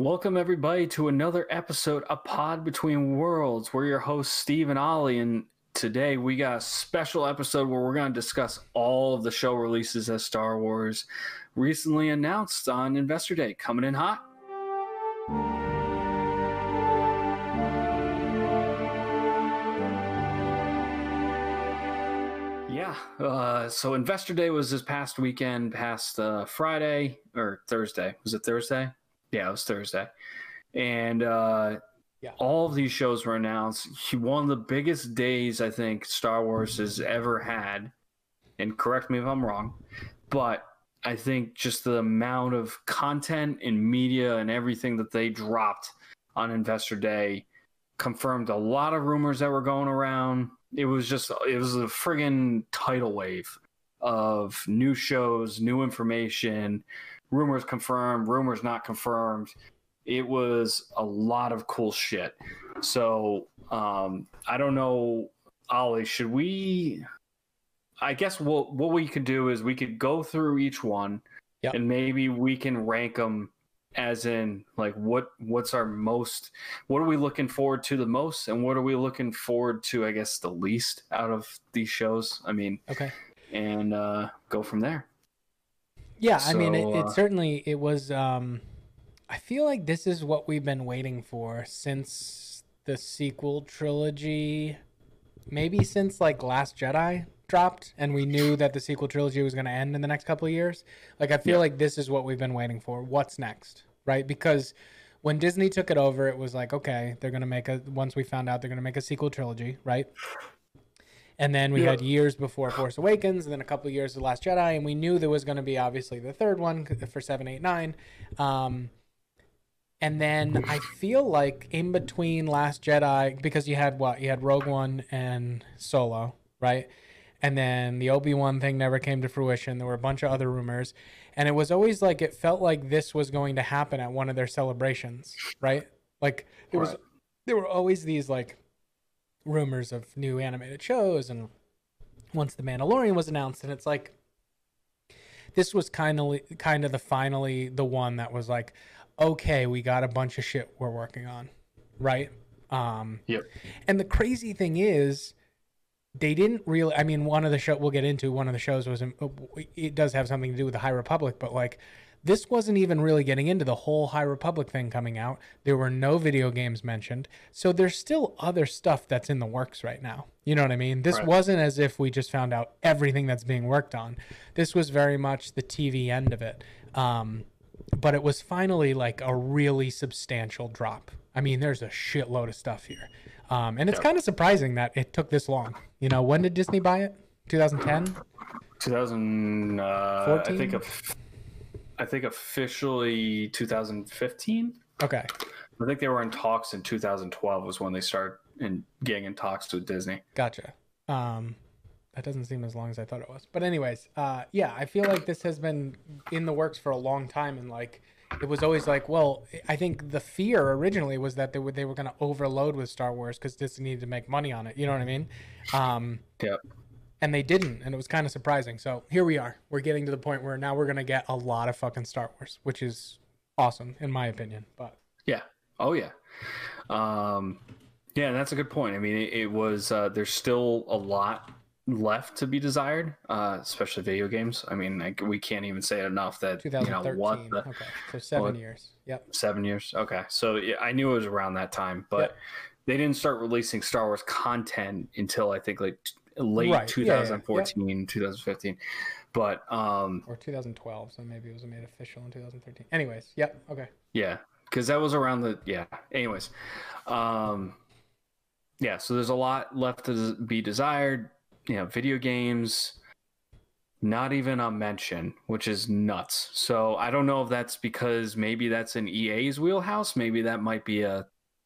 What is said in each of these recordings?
Welcome, everybody, to another episode of Pod Between Worlds. We're your hosts, Steve and Ollie, and today we got a special episode where we're going to discuss all of the show releases that Star Wars recently announced on Investor Day. Coming in hot. So Investor Day was this past weekend, past Friday or Thursday. Was it Thursday? Yeah, it was Thursday. And all of these shows were announced. One of the biggest days I think Star Wars has ever had, and correct me if I'm wrong, but I think just the amount of content and media and everything that they dropped on Investor Day confirmed a lot of rumors that were going around. It was a friggin' tidal wave of new shows, new information, rumors confirmed, rumors not confirmed. It was a lot of cool shit. So I don't know, Ollie, should we... I guess what we could do is we could go through each one, and maybe we can rank them as in, like, what's our most... What are we looking forward to the most, and what are we looking forward to, I guess, the least out of these shows? I mean... Okay. And go from there. Yeah, so, I mean, it certainly, it was, I feel like this is what we've been waiting for since the sequel trilogy, maybe since, like, Last Jedi dropped, and we knew that the sequel trilogy was going to end in the next couple of years. Like, I feel like this is what we've been waiting for. What's next, right? Because when Disney took it over, it was like, okay, they're going to make once we found out they're going to make a sequel trilogy, right? And then we had years before Force Awakens, and then a couple of years of Last Jedi, and we knew there was going to be obviously the third one for 7, 8, 9. And then I feel like in between Last Jedi, because you had Rogue One and Solo, right? And then the Obi-Wan thing never came to fruition. There were a bunch of other rumors, and it was always like it felt like this was going to happen at one of their celebrations, right? Like there were always these like rumors of new animated shows, and once The Mandalorian was announced, and it's like this was kind of finally the one that was like, okay, we got a bunch of shit we're working on, right? And the crazy thing is they didn't really, I mean, one of the shows was, it does have something to do with the High Republic, but like this wasn't even really getting into the whole High Republic thing coming out. There were no video games mentioned. So there's still other stuff that's in the works right now. You know what I mean? This wasn't as if we just found out everything that's being worked on. This was very much the TV end of it. But it was finally like a really substantial drop. I mean, there's a shitload of stuff here. And it's kind of surprising that it took this long. You know, when did Disney buy it? 2010? 2014? I think officially 2015. Okay. I think they were in talks in 2012 was when they started getting in talks with Disney. Gotcha. That doesn't seem as long as I thought it was. But anyways, I feel like this has been in the works for a long time, and like it was always like, well, I think the fear originally was that they were going to overload with Star Wars because Disney needed to make money on it. You know what I mean? And they didn't, and it was kind of surprising. So here we are. We're getting to the point where now we're going to get a lot of fucking Star Wars, which is awesome in my opinion. But yeah. Oh yeah. Yeah, that's a good point. I mean, it was, there's still a lot left to be desired, especially video games. I mean, we can't even say it enough that 2013. Okay, so 7 years. Yep. 7 years. Okay, so yeah, I knew it was around that time, but they didn't start releasing Star Wars content until I think like late 2014, 2015, but or 2012. So maybe it was made official in 2013. Anyways, okay. Yeah, because that was around the Anyways, so there's a lot left to be desired. Video games, not even a mention, which is nuts. So I don't know if that's because maybe that's in EA's wheelhouse. Maybe that might be a,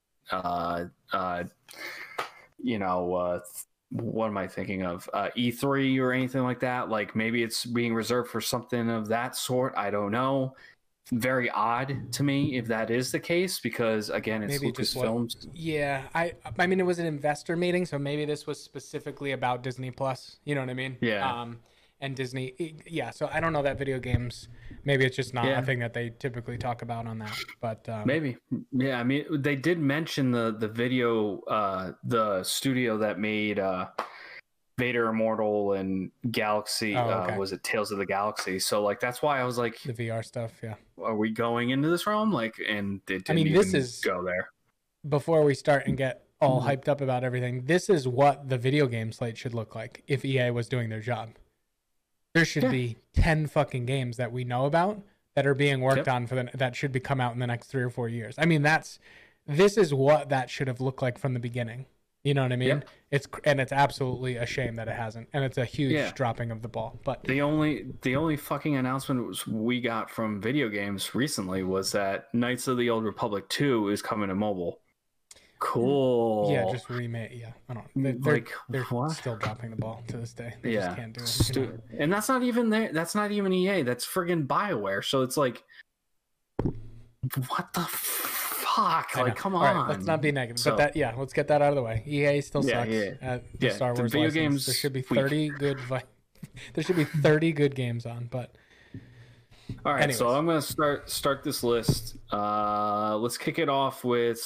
what am I thinking of? E3 or anything like that. Like maybe it's being reserved for something of that sort. I don't know. Very odd to me if that is the case, because again, it's Lucasfilms. I mean, it was an investor meeting, so maybe this was specifically about Disney Plus. You know what I mean? Yeah. and Disney. Yeah, so I don't know that video games. Maybe it's just not a thing that they typically talk about on that. But maybe, yeah. I mean, they did mention the video, the studio that made Vader Immortal and Galaxy. Was it Tales of the Galaxy? So like that's why I was like, the VR stuff. Yeah. Are we going into this realm? Like, and it didn't this is go there. Before we start and get all hyped up about everything, this is what the video game slate should look like if EA was doing their job. There should be 10 fucking games that we know about that are being worked on that should be come out in the next 3 or 4 years. I mean, this is what that should have looked like from the beginning. You know what I mean? It's absolutely a shame that it hasn't, and it's a huge dropping of the ball. But the only fucking announcement we got from video games recently was that Knights of the Old Republic 2 is coming to mobile. Cool. Yeah, just remake. Yeah, I don't. They're still dropping the ball to this day. They just can't do it. You know? And that's not even there. That's not even EA. That's friggin' BioWare. So it's like, what the fuck? Like, come on. Right, let's not be negative. So, but let's get that out of the way. EA still sucks at the Star Wars video games. There should be 30 good. There should be 30 good games on, but. All right, so I'm going to start this list. Let's kick it off with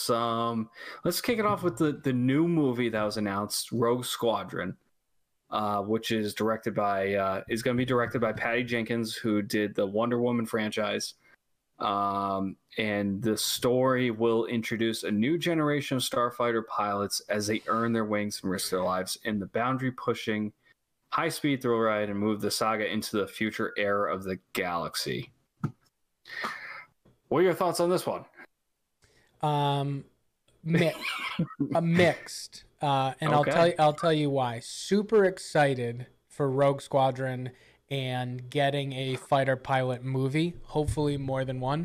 the new movie that was announced, Rogue Squadron, which is going to be directed by Patty Jenkins, who did the Wonder Woman franchise. And the story will introduce a new generation of starfighter pilots as they earn their wings and risk their lives in the boundary-pushing high-speed thrill ride and move the saga into the future era of the galaxy. What are your thoughts on this one? Mixed. And I'll tell you why. Super excited for Rogue Squadron and getting a fighter pilot movie, hopefully more than one.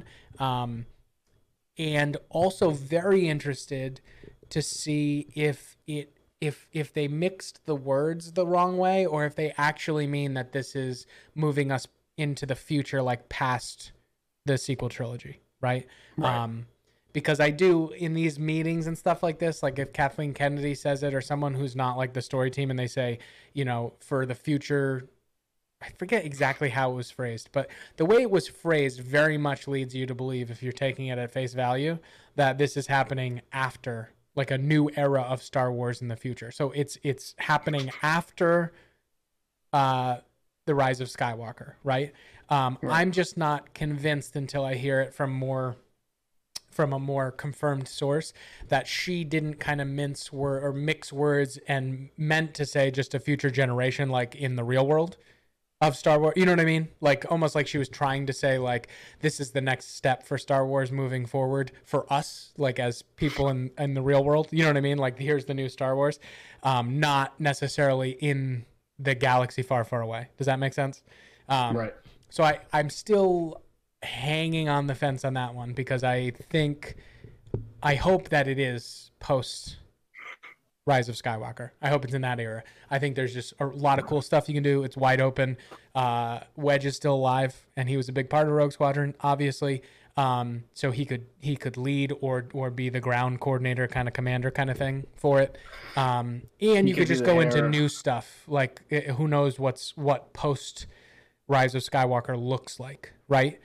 And also very interested to see if they mixed the words the wrong way, or if they actually mean that this is moving us into the future, like past the sequel trilogy, right? Because I do, in these meetings and stuff like this, like if Kathleen Kennedy says it, or someone who's not like the story team, and they say, for the future, I forget exactly how it was phrased, but the way it was phrased very much leads you to believe, if you're taking it at face value, that this is happening after, like a new era of Star Wars in the future. So it's happening after the Rise of Skywalker, right? I'm just not convinced until I hear it from a more confirmed source that she didn't kind of mix words and meant to say just a future generation, like in the real world of Star Wars. You know what I mean? Like almost like she was trying to say like, this is the next step for Star Wars moving forward for us, like as people in the real world. You know what I mean? Like here's the new Star Wars, not necessarily in the galaxy far, far away. Does that make sense? Right. So I'm still hanging on the fence on that one, because I hope that it is post Rise of Skywalker. I hope it's in that era. I think there's just a lot of cool stuff you can do. It's wide open. Wedge is still alive, and he was a big part of Rogue Squadron, obviously. So he could lead or be the ground coordinator, kind of commander kind of thing for it. And you could just go into new stuff. Like who knows what post Rise of Skywalker looks like, right?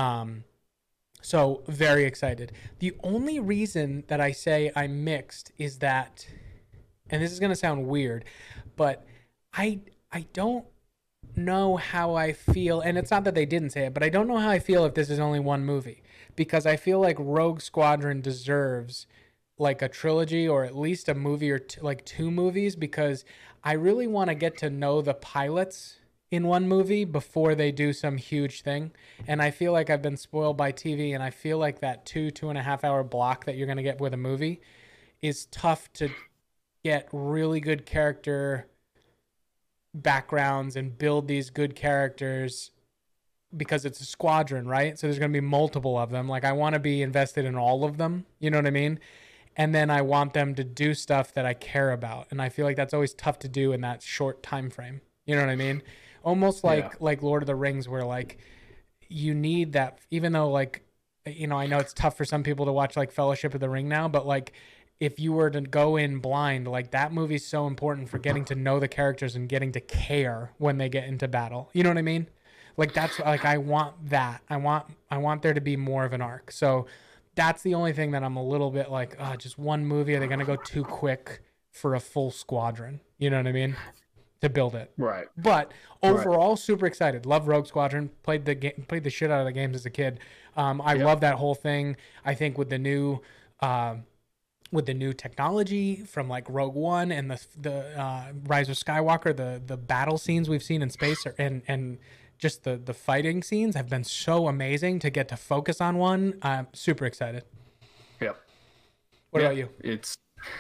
So very excited. The only reason that I say I'm mixed is that, and this is going to sound weird, but I don't know how I feel, and it's not that they didn't say it, but I don't know how I feel if this is only one movie, because I feel like Rogue Squadron deserves like a trilogy, or at least a movie or like 2 movies, because I really want to get to know the pilots in one movie before they do some huge thing. And I feel like I've been spoiled by TV, and I feel like that 2.5 hour block that you're going to get with a movie is tough to get really good character backgrounds and build these good characters, because it's a squadron, right? So there's going to be multiple of them. Like I want to be invested in all of them. You know what I mean? And then I want them to do stuff that I care about. And I feel like that's always tough to do in that short time frame. You know what I mean? Almost like Lord of the Rings, where like you need that, even though like, I know it's tough for some people to watch like Fellowship of the Ring now, but like if you were to go in blind, like that movie's so important for getting to know the characters and getting to care when they get into battle. You know what I mean? Like that's like I want that. I want there to be more of an arc. So that's the only thing that I'm a little bit like, just one movie. Are they gonna go too quick for a full squadron? You know what I mean? To build it. Right. But overall, super excited. Love Rogue Squadron. Played the shit out of the games as a kid. I love that whole thing. I think with the new technology from like Rogue One and the Rise of Skywalker, the battle scenes we've seen in space and just the fighting scenes have been so amazing to get to focus on one. I'm super excited. Yep. What about you? It's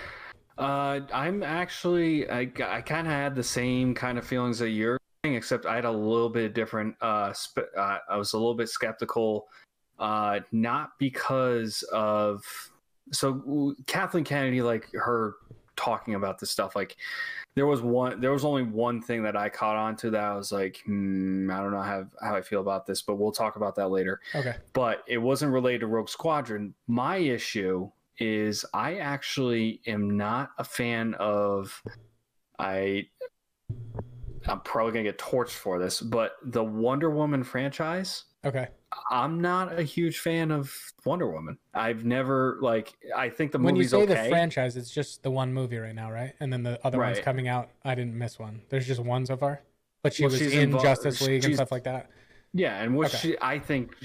I'm actually I kind of had the same kind of feelings that you're saying, except I had a little bit different. I was a little bit skeptical, not because of Kathleen Kennedy, like her talking about this stuff, like there was only one thing that I caught on to that I was like, I don't know how I feel about this, but we'll talk about that later. Okay. But it wasn't related to Rogue Squadron. My issue is I actually am not a fan of I'm probably gonna get torched for this, but the Wonder Woman franchise. Okay. I'm not a huge fan of Wonder Woman. I've never I think the movie's okay. When you say okay. the franchise, it's just the one movie right now, right? And then the other one's coming out. I didn't miss one. There's just one so far. But she was in Justice League and stuff like that. Yeah, and I think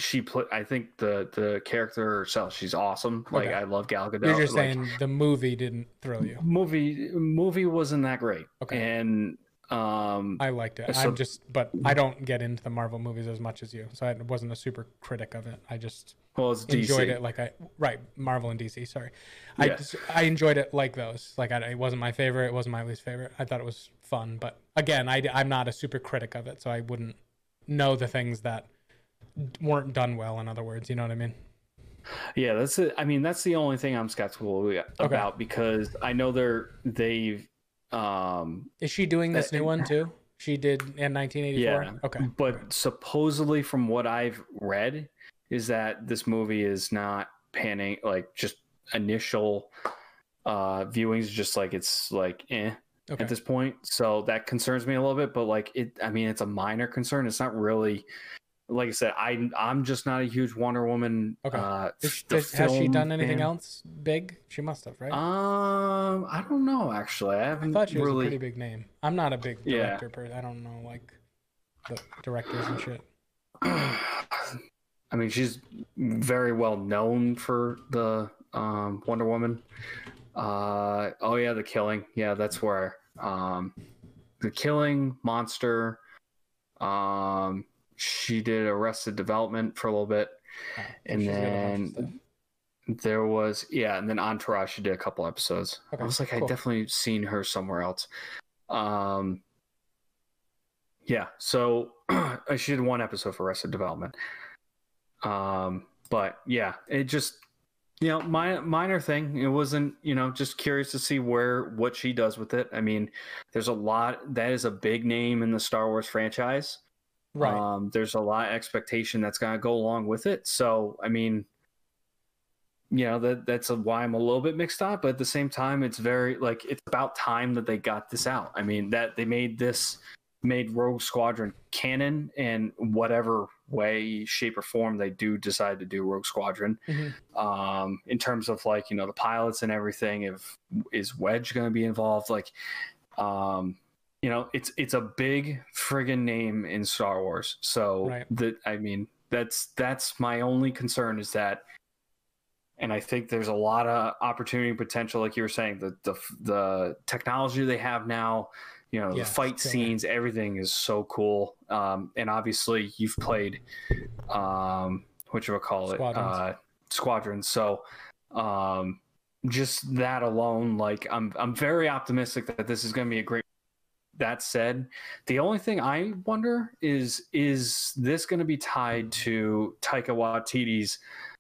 the character herself, she's awesome. Like I love Gal Gadot. You're just saying the movie didn't thrill you. Movie wasn't that great. Okay. And I liked it. But I don't get into the Marvel movies as much as you, so I wasn't a super critic of it. I just it's enjoyed DC. it Marvel and DC. Sorry, Yeah. I enjoyed it like those. Like it wasn't my favorite. It wasn't my least favorite. I thought it was fun, but again, I'm not a super critic of it, so I wouldn't know the things that weren't done well. In other words, you know what I mean? Yeah, that's it. I mean, that's the only thing I'm skeptical about because I know they've. Is she doing this new one too? She did in 1984. Yeah. Okay. But supposedly, from what I've read, is that this movie is not panning. Like just initial viewings, just like it's like at this point. So that concerns me a little bit. But it's a minor concern. It's not really. Like I said, I'm just not a huge Wonder Woman. Okay. Has she done anything else big? She must have, right? I don't know. Actually, I thought she was a pretty big name. I'm not a big director person. I don't know the directors and shit. I mean, she's very well known for the Wonder Woman. The Killing. Yeah, that's where the Killing, Monster. She did Arrested Development for a little bit, and then there was and then Entourage. She did a couple episodes. Okay, I was like, cool. I definitely seen her somewhere else. So she did one episode for Arrested Development. But yeah, it just minor thing. It wasn't just curious to see what she does with it. I mean, there's a lot. That is a big name in the Star Wars franchise. Right. There's a lot of expectation that's going to go along with it. So, I mean, that's why I'm a little bit mixed up. But at the same time, it's very it's about time that they got this out. I mean, that they made Rogue Squadron canon in whatever way, shape, or form they do decide to do Rogue Squadron. Mm-hmm. In terms of the pilots and everything, is Wedge going to be involved? It's a big friggin' name in Star Wars. So that's my only concern is that, and I think there's a lot of opportunity and potential, like you were saying, the technology they have now, the fight scenes, everything is so cool. And obviously you've played, Squadrons. So, just that alone, I'm very optimistic that this is going to be a great. That said, the only thing I wonder is this going to be tied to Taika Waititi's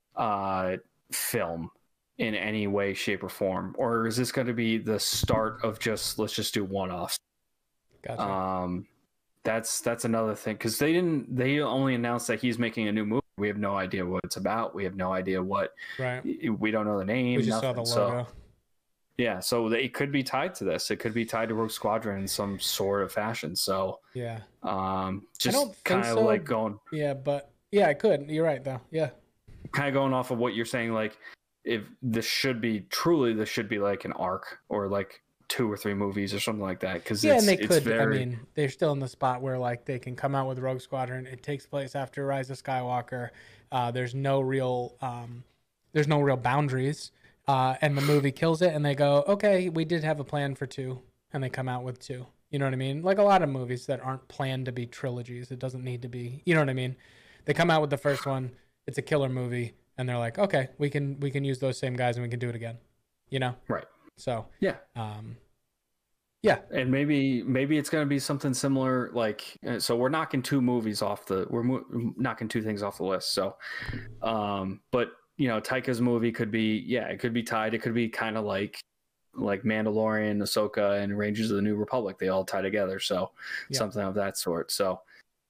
film in any way, shape, or form, or is this going to be the start of let's just do one-offs? Gotcha. That's another thing because they only announced that he's making a new movie. We have no idea what it's about. We have no idea what. Right. We don't know the name. We just saw the logo. Yeah, so it could be tied to this. It could be tied to Rogue Squadron in some sort of fashion. So Yeah. just I don't think kind of so. like going. Yeah, but yeah, it could. You're right though. Yeah. Kind of going off of what you're saying, like if this should be truly, this should be like an arc or like 2 or 3 movies or something like that. Because Yeah, and they it's could. very, I mean, they're still in the spot where like they can come out with Rogue Squadron. It takes place after Rise of Skywalker. There's no real boundaries, and the movie kills it. And they go, okay, we did have a plan for 2, and they come out with 2. You know what I mean? Like a lot of movies that aren't planned to be trilogies. It doesn't need to be. You know what I mean? They come out with the first one. It's a killer movie, and they're like, okay, we can use those same guys and we can do it again. You know? right. So Yeah. Yeah. And maybe it's going to be something similar. Like, so we're knocking 2 movies off knocking 2 things off the list. So, but you know, Taika's movie could be, it could be tied. It could be kind of like Mandalorian, Ahsoka, and Rangers of the New Republic. They all tie together. So something of that sort. So,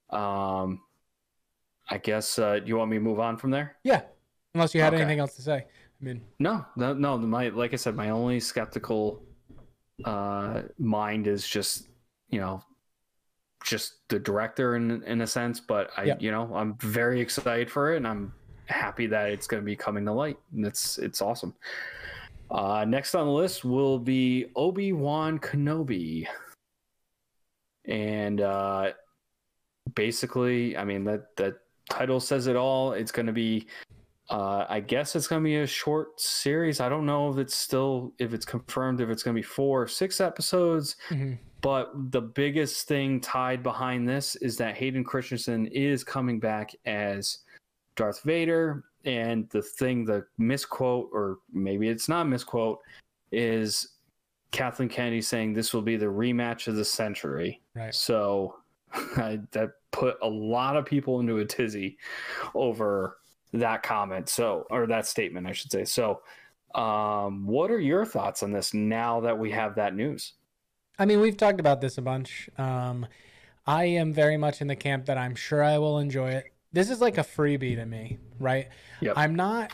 I guess, do you want me to move on from there? Yeah. Unless you had anything else to say. I mean, no. Like I said, my only skeptical mind is just, you know, just the director in a sense, but I'm very excited for it, and I'm happy that it's going to be coming to light, and it's awesome. Next on the list will be Obi-Wan Kenobi, and basically, I mean, that title says it all. It's going to be I guess it's going to be a short series. I don't know if it's confirmed, if it's going to be 4 or 6 episodes. Mm-hmm. But the biggest thing tied behind this is that Hayden Christensen is coming back as Darth Vader. And the misquote, or maybe it's not misquote, is Kathleen Kennedy saying this will be the rematch of the century. Right. So that put a lot of people into a tizzy over that comment, or that statement, I should say. So, what are your thoughts on this now that we have that news? I mean, we've talked about this a bunch. I am very much in the camp that I'm sure I will enjoy it. This is like a freebie to me, right? Yep. I'm not.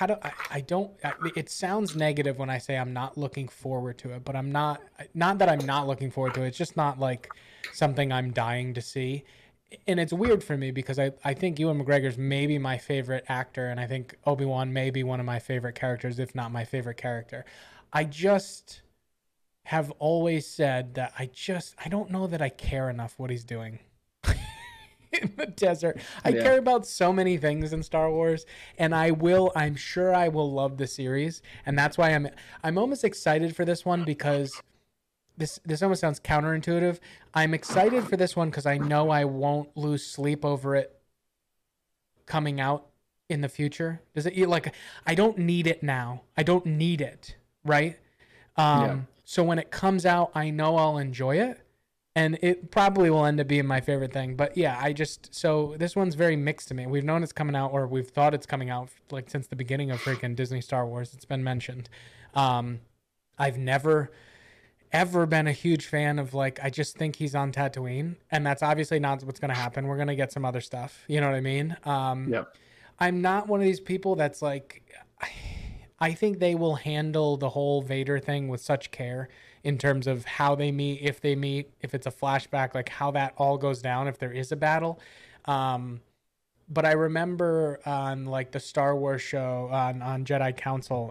It sounds negative when I say I'm not looking forward to it, but I'm not. Not that I'm not looking forward to it. It's just not like something I'm dying to see. And it's weird for me because I think Ewan McGregor's maybe my favorite actor, and I think Obi-Wan may be one of my favorite characters, if not my favorite character. I just have always said that I don't know that I care enough what he's doing in the desert. I care about so many things in Star Wars, and I'm sure I will love the series. And that's why I'm almost excited for this one, because this almost sounds counterintuitive. I'm excited for this one because I know I won't lose sleep over it coming out in the future. Does it like, I don't need it now. I don't need it, right? So when it comes out, I know I'll enjoy it, and it probably will end up being my favorite thing. But yeah, so this one's very mixed to me. We've known it's coming out, or we've thought it's coming out like since the beginning of freaking Disney Star Wars. It's been mentioned. I've never ever been a huge fan of, like, I just think he's on Tatooine, and that's obviously not what's going to happen. We're going to get some other stuff. You know what I mean? I'm not one of these people that's like, I think they will handle the whole Vader thing with such care in terms of how they meet, if it's a flashback, like how that all goes down, if there is a battle. But I remember on like the Star Wars show on Jedi Council,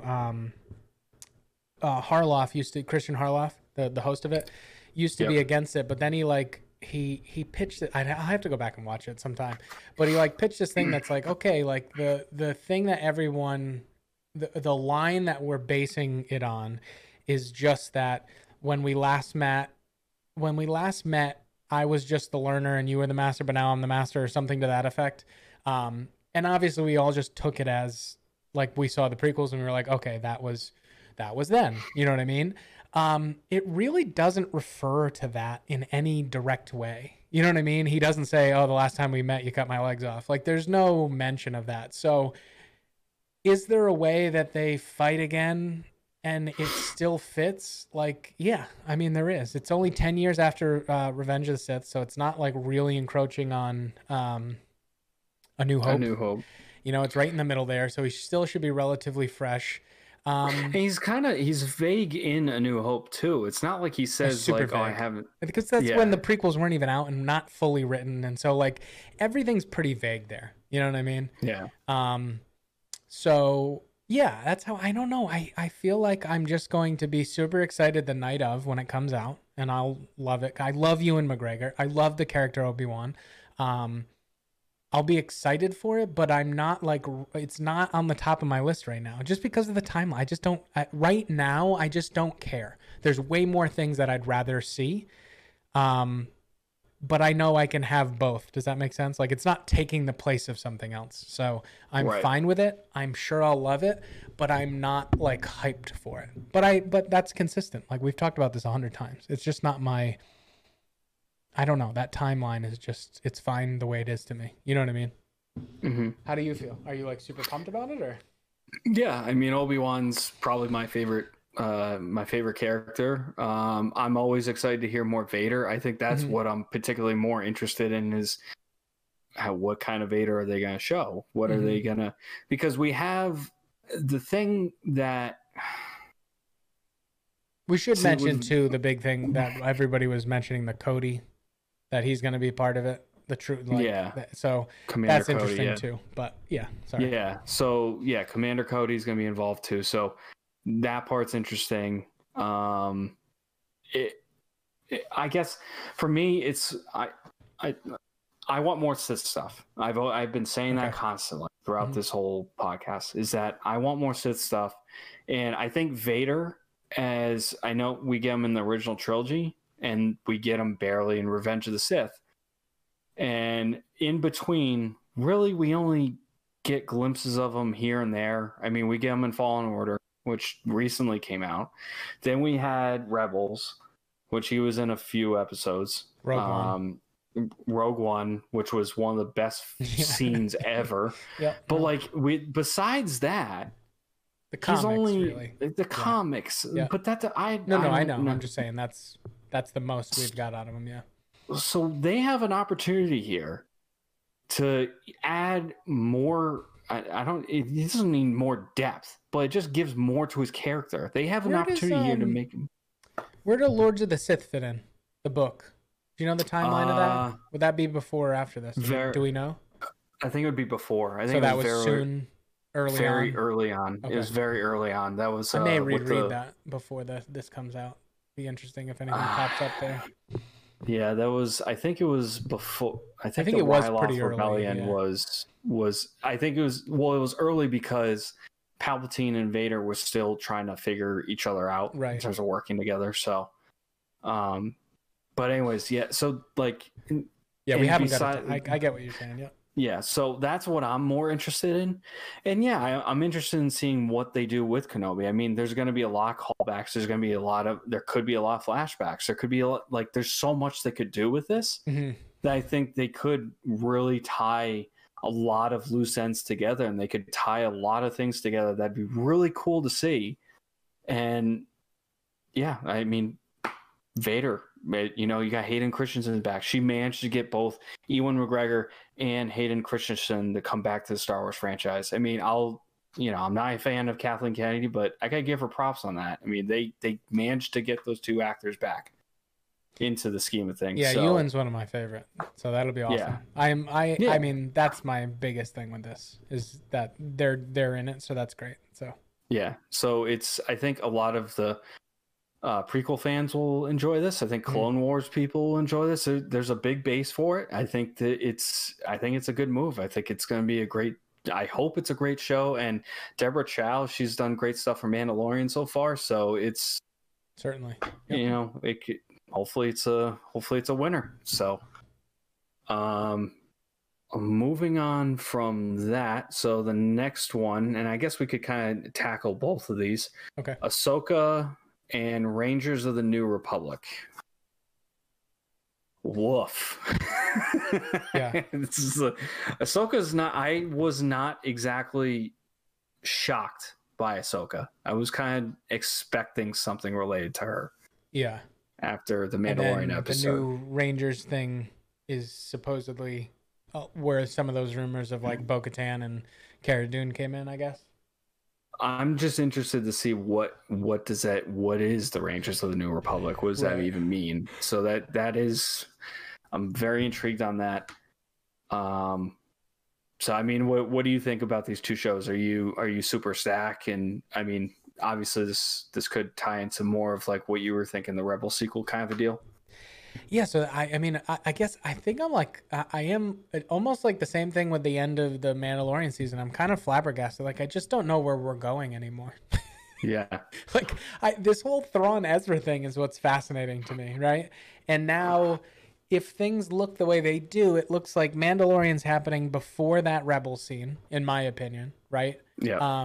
Christian Harloff, the host of it, used to be against it, but then he pitched it. I'll have to go back and watch it sometime, but he like pitched this thing that's like, okay, like the thing that everyone, the line that we're basing it on is just that when we last met, I was just the learner and you were the master, but now I'm the master, or something to that effect. And obviously we all just took it as like, we saw the prequels and we were like, okay, that was then, you know what I mean? It really doesn't refer to that in any direct way. You know what I mean? He doesn't say, oh, the last time we met, you cut my legs off. Like, there's no mention of that. So is there a way that they fight again and it still fits? Like, yeah, I mean, there is. It's only 10 years after Revenge of the Sith, so it's not like really encroaching on A New Hope. A New Hope. You know, it's right in the middle there, so he still should be relatively fresh. And he's vague in A New Hope too. It's not like he says like, "Oh, I haven't," because that's when the prequels weren't even out and not fully written, and so like everything's pretty vague there. You know what I mean? Yeah. So yeah, that's how. I don't know. I feel like I'm just going to be super excited the night of when it comes out, and I'll love it. I love Ewan McGregor. I love the character Obi-Wan. I'll be excited for it, but I'm not like, it's not on the top of my list right now just because of the timeline. I just don't, right now, I just don't care. There's way more things that I'd rather see. But I know I can have both. Does that make sense? Like, it's not taking the place of something else. So I'm fine with it. I'm sure I'll love it, but I'm not like hyped for it. But that's consistent. Like, we've talked about this 100 times. It's just not my, I don't know. That timeline is just, it's fine the way it is to me. You know what I mean? Mm-hmm. How do you feel? Are you like super pumped about it, or? Yeah, I mean, Obi-Wan's probably my favorite character. I'm always excited to hear more Vader. I think that's what I'm particularly more interested in is what kind of Vader are they going to show? What are they going to, because we have the thing that we should mention too, the big thing that everybody was mentioning, the Cody, that he's going to be part of it. The true, like, so Commander that's Cody, interesting too. But sorry. Yeah. So Commander Cody's going to be involved too. So that part's interesting. I guess for me, it's I want more Sith stuff. I've been saying that constantly throughout this whole podcast. Is that I want more Sith stuff, and I think Vader, as I know we get him in the original trilogy, and we get him barely in Revenge of the Sith, and in between, really we only get glimpses of him here and there. I mean, we get him in Fallen Order, which recently came out. Then we had Rebels, which he was in a few episodes. Rogue One, which was one of the best scenes ever. But like besides that, the comics, he's only really. The comics. But that's I know. I'm just saying that's the most we've got out of him. Yeah. So they have an opportunity here to add more. It doesn't need more depth, but it just gives more to his character. They have an opportunity here to make him. Where do Lords of the Sith fit in the book? Do you know the timeline of that? Would that be before or after this? Do we know? I think it would be before. I think so that was very early on. Okay. It was very early on. That was. I may reread that before this comes out. Be interesting if anything pops up there. Yeah, that was. I think it was before. I think it was pretty Rebellion early. Was. I think it was. Well, it was early because Palpatine and Vader were still trying to figure each other out in terms of working together. So, but anyways, yeah. So like, we haven't got. I get what you're saying. Yeah. Yeah, so that's what I'm more interested in. And yeah, I'm interested in seeing what they do with Kenobi. I mean, there's going to be a lot of callbacks. There could be a lot of flashbacks. There could be there's so much they could do with this that I think they could really tie a lot of loose ends together, and they could tie a lot of things together. That'd be really cool to see. And yeah, I mean, Vader, you got Hayden Christensen back. She managed to get both Ewan McGregor and Hayden Christensen to come back to the Star Wars franchise. I mean, I'm not a fan of Kathleen Kennedy, but I gotta give her props on that. I mean, they managed to get those two actors back into the scheme of things. Yeah, Ewan's one of my favorite, so that'll be awesome. Yeah. I mean, that's my biggest thing with this is that they're in it, so that's great. So yeah, so I think a lot of the prequel fans will enjoy this. I think Clone Wars people will enjoy this. There's a big base for it. I think it's a good move. I think it's going to be I hope it's a great show. And Deborah Chow, she's done great stuff for Mandalorian so far. So it's certainly, hopefully it's a winner. So, moving on from that. So the next one, and I guess we could kind of tackle both of these. Okay. Ahsoka and Rangers of the New Republic. Woof. Yeah. Ahsoka's not. I was not exactly shocked by Ahsoka. I was kind of expecting something related to her. Yeah. After the Mandalorian episode. The new Rangers thing is supposedly where some of those rumors of like Bo-Katan and Cara Dune came in, I guess. I'm just interested to see what is the Rangers of the New Republic? What does that even mean? So that is, I'm very intrigued on that. So I mean, what do you think about these two shows? Are you super stacked? And I mean, obviously this could tie into more of like what you were thinking, the Rebel sequel kind of a deal. Yeah, so I mean, I guess I think I'm like I am almost like the same thing with the end of the Mandalorian season. I'm kind of flabbergasted. Like I just don't know where we're going anymore. Yeah. Like this whole Thrawn Ezra thing is what's fascinating to me, right? And now if things look the way they do, it looks like Mandalorian's happening before that Rebel scene, in my opinion, right? Yeah.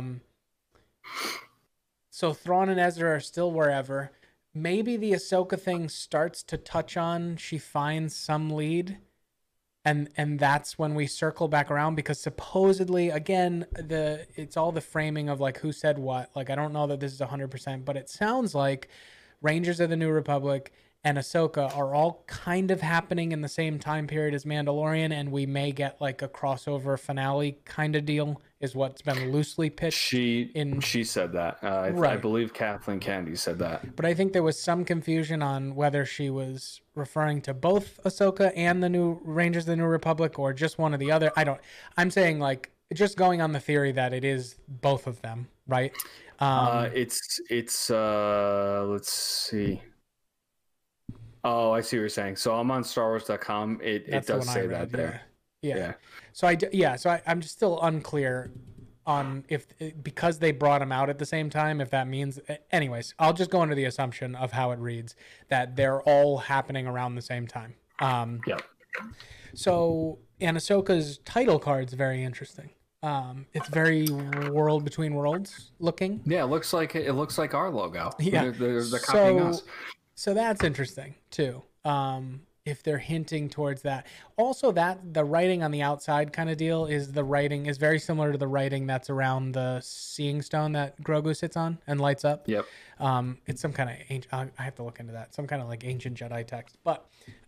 So Thrawn and Ezra are still wherever. Maybe the Ahsoka thing starts to touch on, she finds some lead, and that's when we circle back around, because supposedly, again, it's all the framing of like who said what. Like I don't know that this is 100%, but it sounds like Rangers of the New Republic and Ahsoka are all kind of happening in the same time period as Mandalorian, and we may get like a crossover finale kind of deal, is what's been loosely pitched. She said that. I believe Kathleen Kennedy said that. But I think there was some confusion on whether she was referring to both Ahsoka and the new Rangers of the New Republic, or just one or the other. I'm saying like just going on the theory that it is both of them, right? It's let's see. Oh, I see what you're saying. So I'm on StarWars.com. It does say that there. Yeah. So I'm just still unclear on if, because they brought them out at the same time, if that means. Anyways, I'll just go into the assumption of how it reads, that they're all happening around the same time. Yeah. So, and Ahsoka's title card's very interesting. It's very World Between Worlds looking. Yeah, it looks like our logo. Yeah, they're copying us. So that's interesting too. If they're hinting towards that. Also, that the writing on the outside kind of deal is very similar to the writing that's around the Seeing Stone that Grogu sits on and lights up. Yep. It's some kind of I have to look into that. Some kind of like ancient Jedi text. But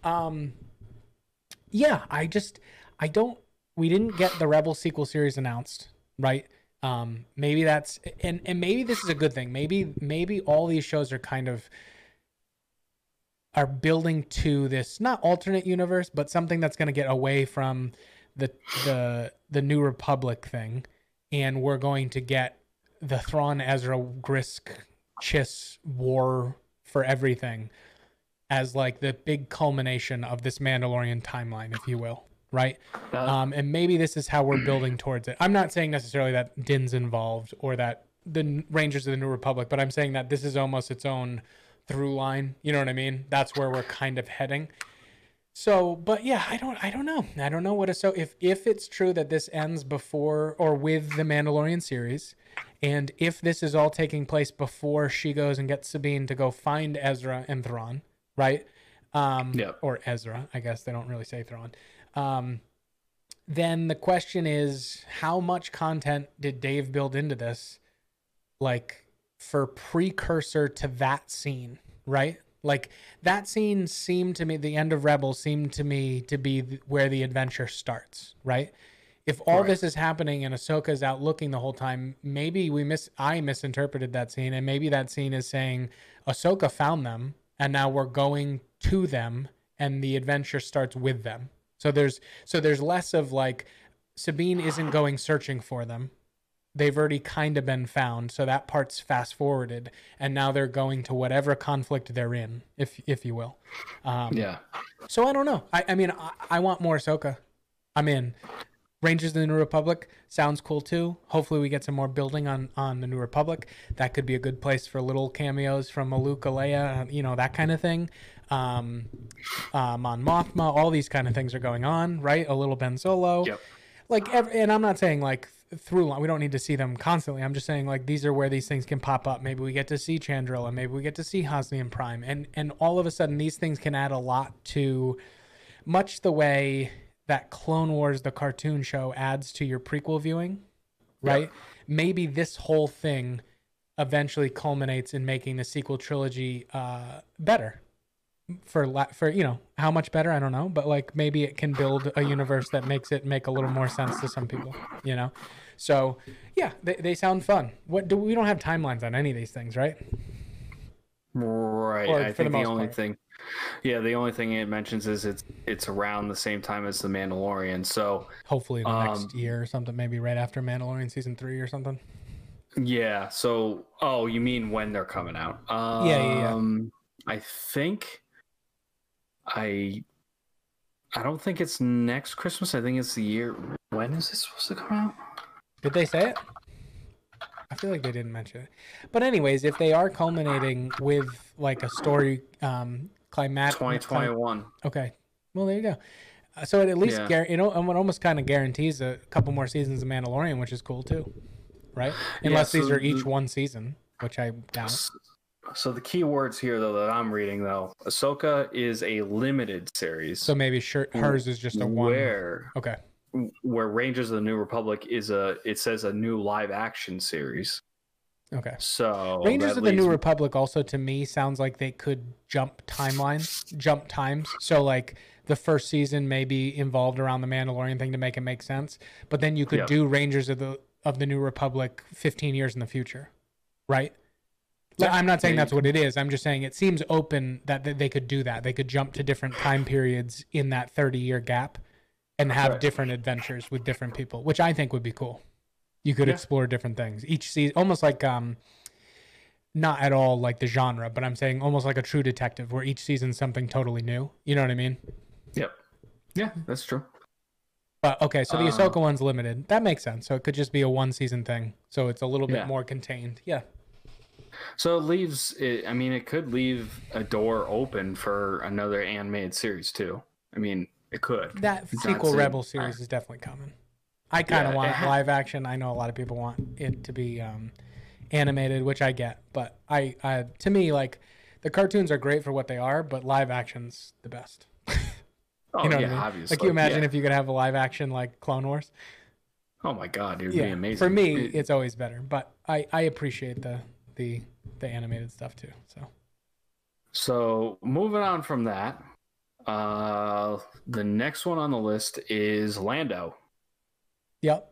yeah, we didn't get the Rebel sequel series announced, right? Maybe that's and maybe this is a good thing. Maybe all these shows are building to this, not alternate universe, but something that's going to get away from the New Republic thing, and we're going to get the Thrawn, Ezra, Grisk, Chiss war for everything as like the big culmination of this Mandalorian timeline, if you will, right? And maybe this is how we're building towards it. I'm not saying necessarily that Din's involved or that the Rangers of the New Republic, but I'm saying that this is almost its own through line, you know what I mean? That's where we're kind of heading. So, but yeah, I don't know what if it's true that this ends before or with the Mandalorian series, and if this is all taking place before she goes and gets Sabine to go find Ezra and Thrawn, right? Or Ezra, I guess they don't really say Thrawn. Then the question is, how much content did Dave build into this? Like, for precursor to that scene, right? Like that scene seemed to me, the end of Rebels seemed to me to be where the adventure starts, right? If all this is happening and Ahsoka's out looking the whole time, maybe I misinterpreted that scene, and maybe that scene is saying Ahsoka found them and now we're going to them and the adventure starts with them. So there's less of like Sabine isn't going searching for them. They've already kind of been found, so that part's fast forwarded, and now they're going to whatever conflict they're in, if you will. Yeah. So I don't know. I mean, I want more Ahsoka. I'm in. Rangers of the New Republic sounds cool too. Hopefully we get some more building on the New Republic. That could be a good place for little cameos from a Luke, a Leia, that kind of thing. Mon Mothma, all these kind of things are going on, right? A little Ben Solo. Yep. And I'm not saying like through line, we don't need to see them constantly. I'm just saying like these are where these things can pop up. Maybe we get to see Chandrila, maybe we get to see Hosnian Prime, and all of a sudden these things can add a lot to, much the way that Clone Wars, the cartoon show, adds to your prequel viewing, right? Yep. Maybe this whole thing eventually culminates in making the sequel trilogy better, for how much better, I don't know, but like maybe it can build a universe that makes it make a little more sense to some people, So yeah, they sound fun. We don't have timelines on any of these things, right? Right. I think the only thing it mentions is it's around the same time as The Mandalorian. So hopefully the next year or something, maybe right after Mandalorian season 3 or something. Yeah. So, you mean when they're coming out? Yeah. I think I don't think it's next Christmas. I think it's the year. When is this supposed to come out? Did they say it? I feel like they didn't mention it. But anyways, if they are culminating with like a story climatic 2021. Okay. Well, there you go. So it at least it almost kind of guarantees a couple more seasons of Mandalorian, which is cool too. Right? Unless these are each one season, which I doubt. So the key words here, though, that I'm reading, though, Ahsoka is a limited series. So maybe hers is just a one. Okay. Where Rangers of the New Republic it says a new live action series. Okay. So Rangers of the New Republic also to me sounds like they could jump times. So like the first season may be involved around the Mandalorian thing to make it make sense, but then you could do Rangers of the New Republic 15 years in the future, right? Yeah, I'm not saying that's what it is. I'm just saying it seems open that they could do that. They could jump to different time periods in that 30-year gap and have different adventures with different people, which I think would be cool. You could explore different things each season, almost like not at all like the genre, but I'm saying almost like a True Detective, where each season's something totally new. You know what I mean? Yep. Yeah, that's true. But okay, so the Ahsoka one's limited. That makes sense. So it could just be a one season thing. So it's a little bit more contained. Yeah. So it could leave a door open for another animated series too. I mean, it could. That sequel Rebel series is definitely coming. I kind of want live action. I know a lot of people want it to be animated, which I get. But to me, like, the cartoons are great for what they are, but live action's the best. You know what I mean? Obviously. Like, you imagine if you could have a live action like Clone Wars? Oh my God, it would be amazing. For me, it's always better. But I appreciate the animated stuff too. So moving on from that, the next one on the list is Lando. Yep.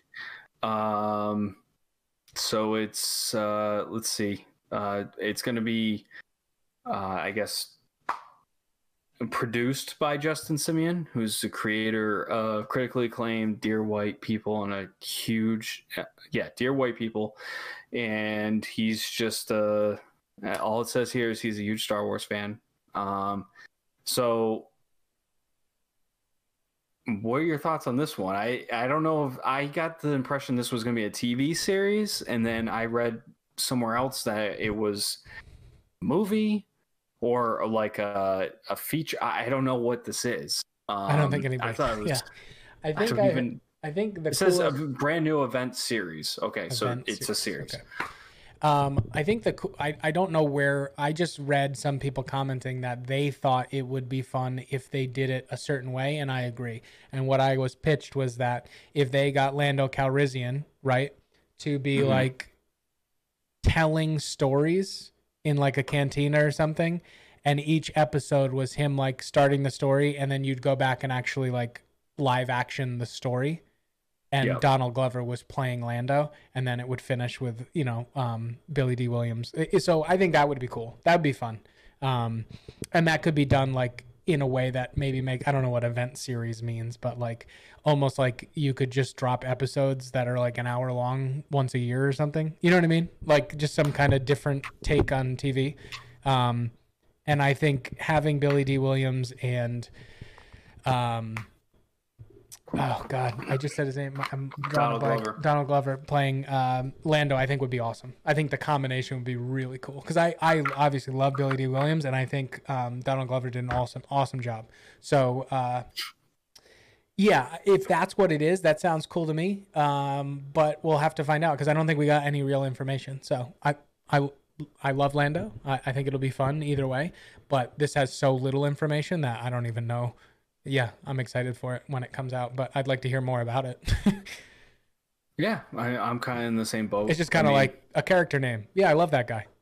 So it's let's see. It's going to be I guess produced by Justin Simien, who's the creator of critically acclaimed Dear White People and a huge Dear White People, and he's just all it says here is he's a huge Star Wars fan. So what are your thoughts on this one? I don't know if I got the impression this was going to be a TV series, and then I read somewhere else that it was a movie or like a feature. I don't know what this is. I don't think anybody. I thought it was. Yeah. I think it says a brand new event series. Okay, so it's a series. Okay. I think I don't know where. I just read some people commenting that they thought it would be fun if they did it a certain way, and I agree. And what I was pitched was that if they got Lando Calrissian, right, to be like telling stories in like a cantina or something, and each episode was him like starting the story, and then you'd go back and actually like live action the story. And Donald Glover was playing Lando, and then it would finish with, Billy D. Williams. So I think that would be cool. That would be fun. And that could be done like in a way that maybe I don't know what event series means, but like almost like you could just drop episodes that are like an hour long once a year or something. You know what I mean? Like just some kind of different take on TV. And I think having Billy D. Williams and, oh God, I just said his name. I'm Donald Glover. Donald Glover playing Lando, I think would be awesome. I think the combination would be really cool because I obviously love Billy D. Williams, and I think Donald Glover did an awesome job. So if that's what it is, that sounds cool to me. But we'll have to find out because I don't think we got any real information. So I love Lando. I think it'll be fun either way. But this has so little information that I don't even know. Yeah, I'm excited for it when it comes out, but I'd like to hear more about it. Yeah, I'm kind of in the same boat. It's just kind of like a character name. Yeah, I love that guy.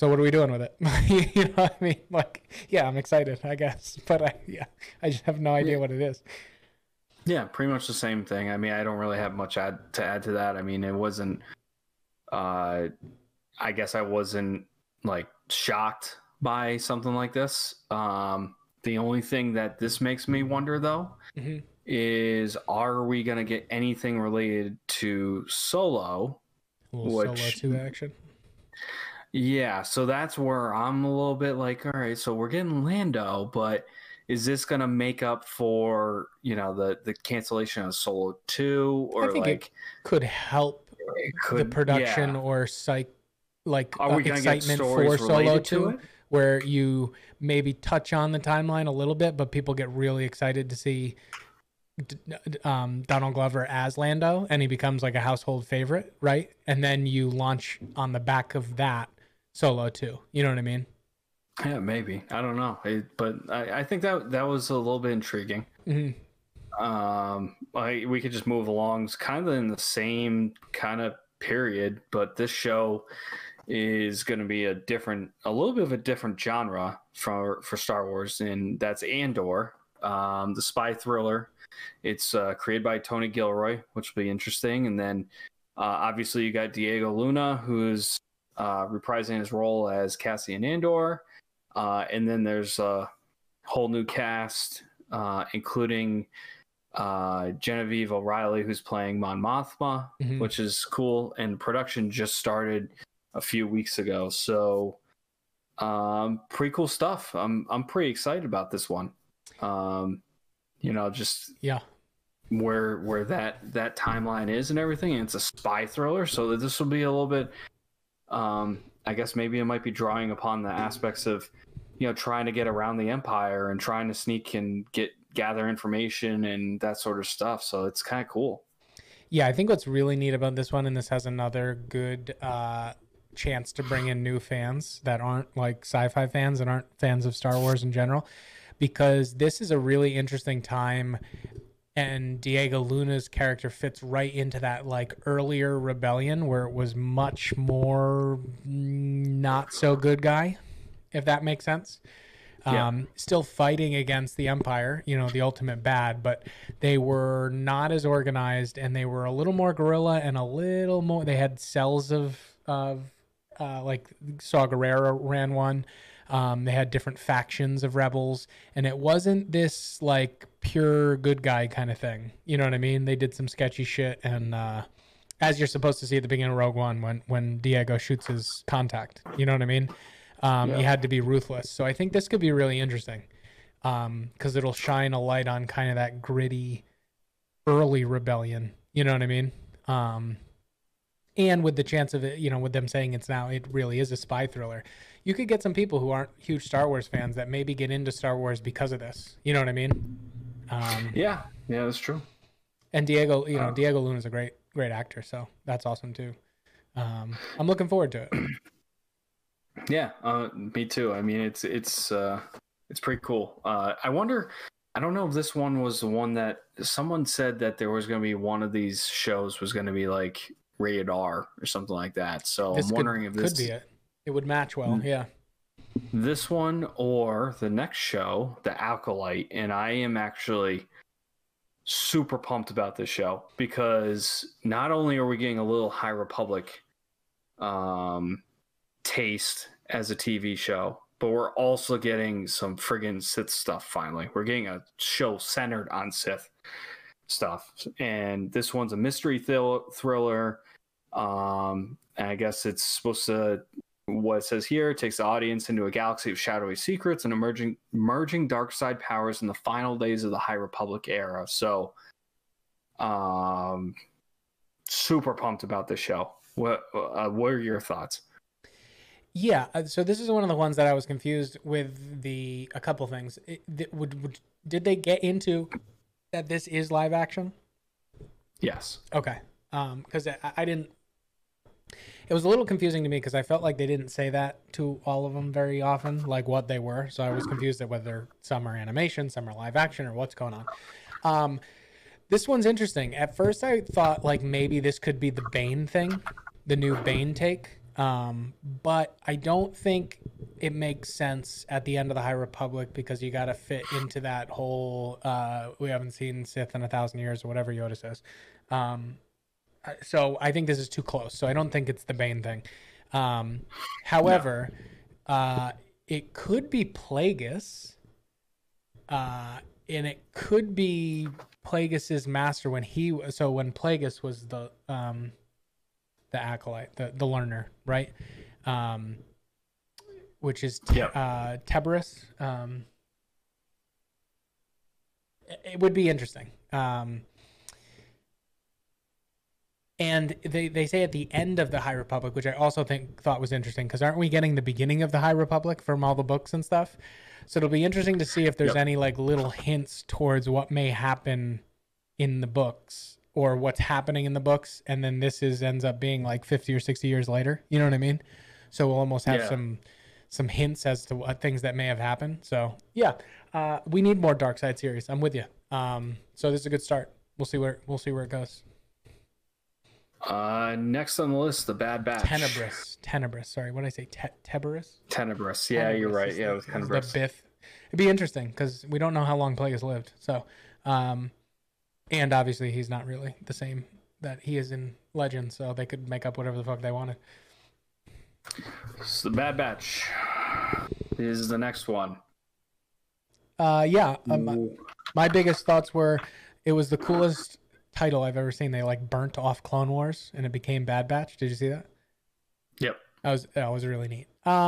So what are we doing with it? You know what I mean? Like, yeah, I'm excited, I guess, but I just have no idea what it is. Yeah, pretty much the same thing. I mean, I don't really have much to add to that. I mean, it wasn't. I guess I wasn't like shocked by something like this. The only thing that this makes me wonder, though, is are we going to get anything related to Solo? A little Solo 2 action. Yeah, so that's where I'm a little bit like, all right, so we're getting Lando, but is this going to make up for, the cancellation of Solo 2? Or I think it could help the production or are we excitement for Solo 2, where you maybe touch on the timeline a little bit, but people get really excited to see Donald Glover as Lando, and he becomes like a household favorite, right? And then you launch on the back of that Solo 2. You know what I mean? Yeah, maybe. I don't know. But I think that was a little bit intriguing. We could just move along. It's kind of in the same kind of period, but this show is going to be a little bit of a different genre for Star Wars, and that's Andor, the spy thriller. It's created by Tony Gilroy, which will be interesting. And then obviously you got Diego Luna, who's reprising his role as Cassian Andor. And then there's a whole new cast, including Genevieve O'Reilly, who's playing Mon Mothma, which is cool. And production just started a few weeks ago. So pretty cool stuff. I'm pretty excited about this one. Where that timeline is and everything, and it's a spy thriller, so this will be a little bit I guess maybe it might be drawing upon the aspects of trying to get around the Empire and trying to sneak and gather information and that sort of stuff. So it's kind of cool. Yeah, I think what's really neat about this one, and this has another good chance to bring in new fans that aren't like sci-fi fans and aren't fans of Star Wars in general, because this is a really interesting time, and Diego Luna's character fits right into that like earlier rebellion where it was much more not so good guy, if that makes sense. Still fighting against the Empire, the ultimate bad, but they were not as organized, and they were a little more guerrilla and a little more, they had cells of like Saw Gerrera ran one. They had different factions of rebels, and it wasn't this like pure good guy kind of thing. You know what I mean? They did some sketchy shit, and as you're supposed to see at the beginning of Rogue One when Diego shoots his contact. You know what I mean? He had to be ruthless. So I think this could be really interesting because it'll shine a light on kind of that gritty early rebellion. You know what I mean? And with the chance of it, with them saying it really is a spy thriller, you could get some people who aren't huge Star Wars fans that maybe get into Star Wars because of this. You know what I mean? Yeah, that's true. And Diego, Diego Luna is a great actor, so that's awesome too. I'm looking forward to it. Yeah, me too. I mean, it's pretty cool. I wonder. I don't know if this one was the one that someone said that there was going to be one of these shows was going to be like rated R or something like that. So I'm wondering if this could be it. It would match well. Yeah. This one or the next show, The Acolyte, and I am actually super pumped about this show because not only are we getting a little High Republic taste as a TV show, but we're also getting some friggin' Sith stuff finally. We're getting a show centered on Sith stuff. And this one's a mystery thriller. And I guess it's supposed to, what it says here, it takes the audience into a galaxy of shadowy secrets and emerging dark side powers in the final days of the High Republic era. So, super pumped about this show. What are your thoughts? Yeah, so this is one of the ones that I was confused with a couple things. Did they get into that this is live action? Yes. Okay. Because I didn't. It was a little confusing to me because I felt like they didn't say that to all of them very often, like what they were. So I was confused at whether some are animation, some are live action, or what's going on. This one's interesting. At first, I thought like maybe this could be the Bane thing, the new Bane take. But I don't think it makes sense at the end of the High Republic because you got to fit into that whole we haven't seen Sith in 1,000 years or whatever Yoda says. So I think this is too close. So I don't think it's the Bane thing. However, it could be Plagueis, and it could be Plagueis's master when Plagueis was the acolyte, the learner, right? Which is Teberus. It would be interesting. And they say at the end of the High Republic, which I also thought was interesting, because aren't we getting the beginning of the High Republic from all the books and stuff? So it'll be interesting to see if there's any like little hints towards what may happen in the books or what's happening in the books, and then ends up being like 50 or 60 years later. You know what I mean? So we'll almost have some hints as to what things that may have happened. So we need more Dark Side series. I'm with you. So this is a good start. We'll see where it goes. Next on the list, the Bad Batch. Tenebris. Sorry, what did I say? Teberus? Tenebris. Yeah, you're right. Yeah, it was Tenebris. The Bith. It'd be interesting because we don't know how long Plagueis lived. So, and obviously he's not really the same that he is in Legend. So they could make up whatever the fuck they wanted. So the Bad Batch is the next one. My biggest thoughts were it was the coolest title I've ever seen. They like burnt off Clone Wars and it became Bad Batch. Did you see that? Yep. That was really neat.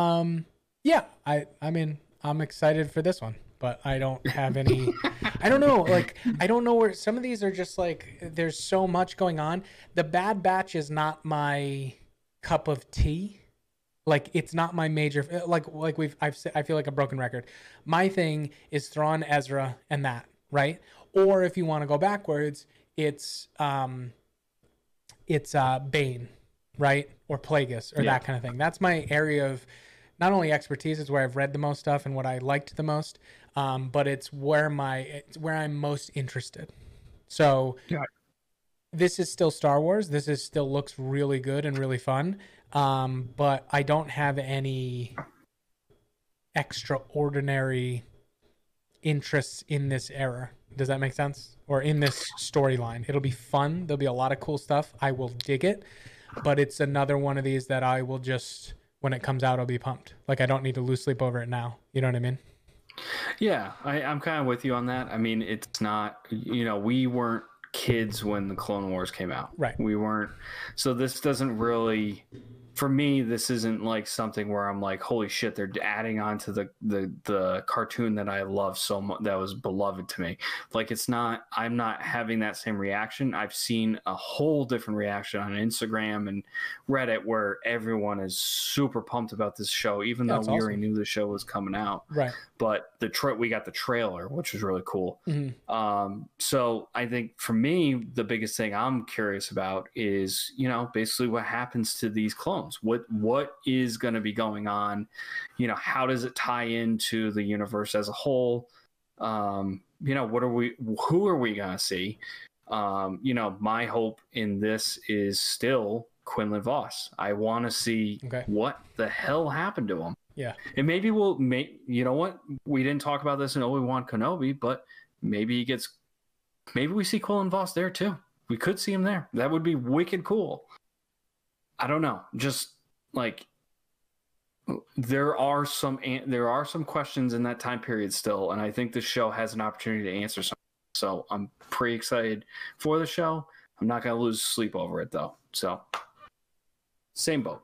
I mean, I'm excited for this one, but I don't have any I don't know where some of these are just like there's so much going on. The Bad Batch is not my cup of tea. Like it's not my major I feel like a broken record. My thing is Thrawn, Ezra, and that, right? Or if you want to go backwards, it's Bane, right? Or Plagueis, or that kind of thing. That's my area of not only expertise, it's where I've read the most stuff and what I liked the most, but it's where I'm most interested. So this is still Star Wars. This is still looks really good and really fun, but I don't have any extraordinary interests in this era. Does that make sense? Or in this storyline. It'll be fun. There'll be a lot of cool stuff. I will dig it. But it's another one of these that I will just, when it comes out, I'll be pumped. Like I don't need to lose sleep over it now. You know what I mean? Yeah, I'm kind of with you on that. I mean, it's not, we weren't kids when the Clone Wars came out. Right. We weren't. So this doesn't really, for me, this isn't like something where I'm like, holy shit, they're adding on to the cartoon that I love so much, that was beloved to me. Like I'm not having that same reaction. I've seen a whole different reaction on Instagram and Reddit where everyone is super pumped about this show, even though we already knew the show was coming out. Right. But we got the trailer, which was really cool. Mm-hmm. So I think for me, the biggest thing I'm curious about is, basically what happens to these clones. What is going to be going on? How does it tie into the universe as a whole? Who are we going to see? My hope in this is still Quinlan Vos. I want to see what the hell happened to him. Yeah. And maybe you know what? We didn't talk about this in Obi-Wan Kenobi, but maybe we see Quinlan Vos there too. We could see him there. That would be wicked cool. I don't know. Just like there are some questions in that time period still, and I think the show has an opportunity to answer some. So I'm pretty excited for the show. I'm not going to lose sleep over it though. So same boat.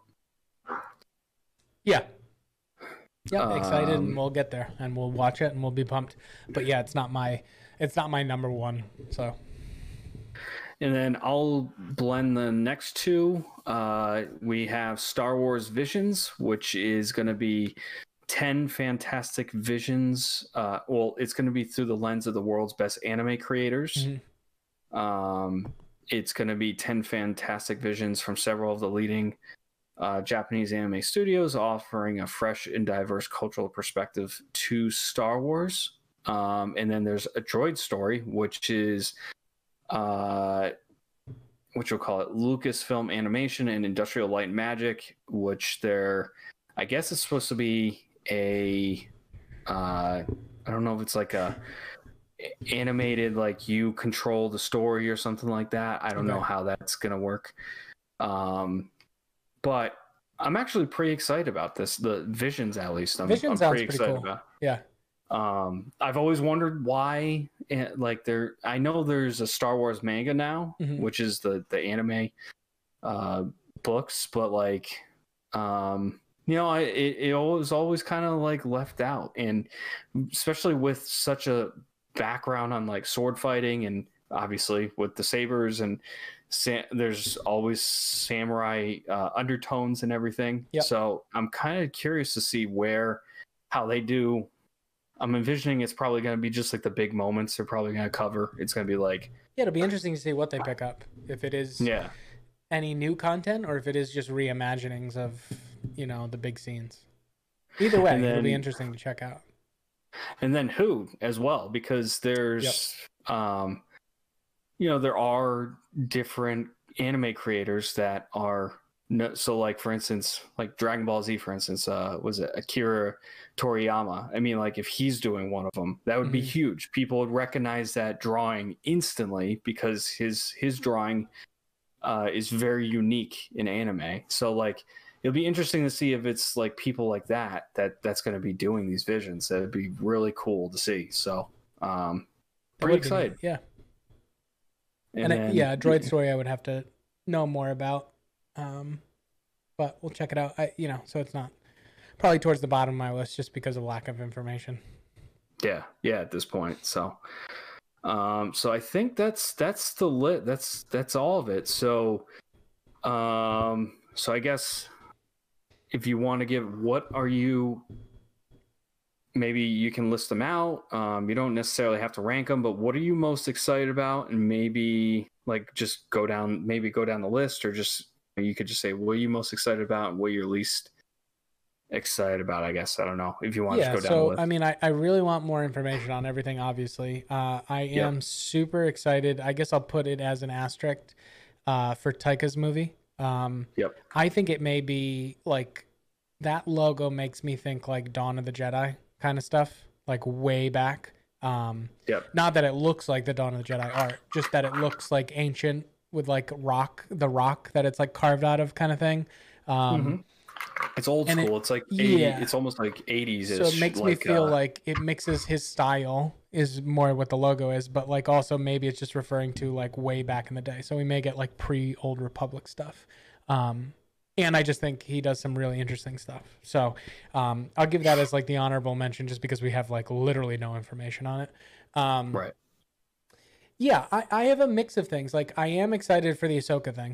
Yeah. Yeah, excited, and we'll get there, and we'll watch it, and we'll be pumped. But yeah, it's not my number one. So. And then I'll blend the next two. We have Star Wars Visions, which is going to be 10 fantastic visions. It's going to be through the lens of the world's best anime creators. Mm-hmm. It's going to be 10 fantastic visions from several of the leading Japanese anime studios, offering a fresh and diverse cultural perspective to Star Wars. And then there's a droid story, which is what you'll call it, Lucasfilm Animation and Industrial Light and Magic, which I guess it's supposed to be I don't know if it's like a animated, like you control the story or something like that. I don't know how that's gonna work. But I'm actually pretty excited about this. The Visions, at least, I'm pretty excited about. Yeah. I've always wondered why, like I know there's a Star Wars manga now, which is the anime books, but like, it was always kind of like left out, and especially with such a background on like sword fighting, and obviously with the sabers, and there's always samurai undertones and everything. Yep. So I'm kind of curious to see how they do. I'm envisioning it's probably going to be just like the big moments they're probably going to cover. It's going to be like, it'll be interesting to see what they pick up, if it is any new content or if it is just reimaginings of the big scenes. Either way, it'll be interesting to check out. And then Who as well, because there's there are different anime creators that are so, like, for instance, like Dragon Ball Z, for instance, was it Akira Toriyama? I mean, like, if he's doing one of them, that would be huge. People would recognize that drawing instantly because his drawing is very unique in anime. So, like, it'll be interesting to see if it's like people like that's going to be doing these visions. That would be really cool to see. So, pretty excited. Yeah. And Droid Story I would have to know more about. But we'll check it out. So it's not probably towards the bottom of my list just because of lack of information. Yeah, at this point. So I think that's the lit. That's all of it. So I guess if you want to maybe you can list them out. You don't necessarily have to rank them, but what are you most excited about? And maybe like just go down the list, or just you could just say what are you most excited about and what you're least excited about. I guess I don't know if you want to go down the list. I mean, I really want more information on everything. Obviously, I am super excited. I guess I'll put it as an asterisk for Taika's movie. I think it may be like that logo makes me think like Dawn of the Jedi kind of stuff, like way back. Not that it looks like the Dawn of the Jedi art, just that it looks like ancient with like the rock that it's like carved out of kind of thing. It's old school. It's like 80, it's almost like 80s. So it makes me feel like it mixes his style is more what the logo is, but like also maybe it's just referring to like way back in the day. So we may get like pre-Old Republic stuff. And I just think he does some really interesting stuff. So I'll give that as like the honorable mention just because we have like literally no information on it. Right. Yeah, I have a mix of things. Like I am excited for the Ahsoka thing.